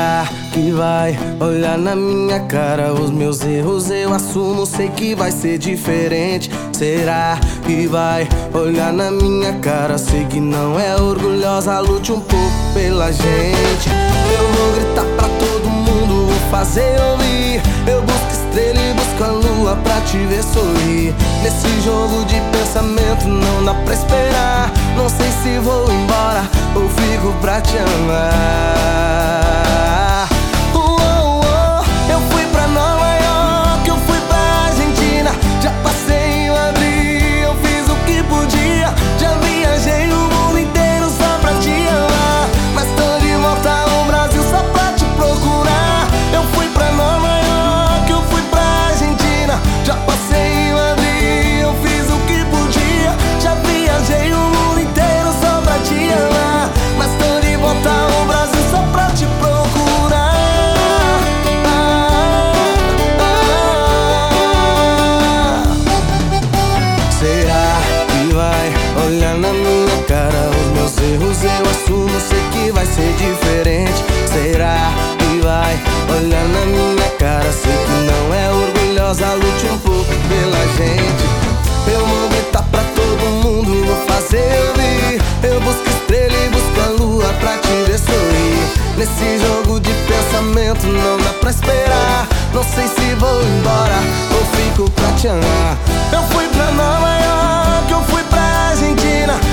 Será que vai olhar na minha cara os meus erros? Eu assumo, sei que vai ser diferente. Será que vai olhar na minha cara? Sei que não é orgulhosa, lute um pouco pela gente. Eu vou gritar pra todo mundo, vou fazer ouvir. Eu busco estrela e busco a lua pra te ver sorrir. Nesse jogo de pensamento não dá pra esperar. Não sei se vou embora ou fico pra te amar. Eu fui pra Nova York, eu fui pra Argentina. Já passei em Madrid, eu fiz o que podia. Já viajei o mundo inteiro só pra te amar. Mas tô de volta ao Brasil só pra te procurar. Eu fui pra Nova York, eu fui pra Argentina. Já passei em Madrid, eu fiz o que podia. Já viajei o mundo inteiro só pra te amar. Mas tô de volta ao Brasil só pra te procurar. Será que vai olhar na minha cara os meus erros? Eu assumo, sei que vai ser diferente. Será que vai olhar na minha cara? Sei que não é orgulhosa, lute um pouco pela gente. Eu vou gritar pra todo mundo, vou fazer ouvir. Eu busco estrela e busco a lua pra te ver sorrir. Nesse jogo de pensamento não dá pra esperar. Não sei se vou embora ou fico pra te amar. Eu fui pra Nova York, eu fui pra Argentina.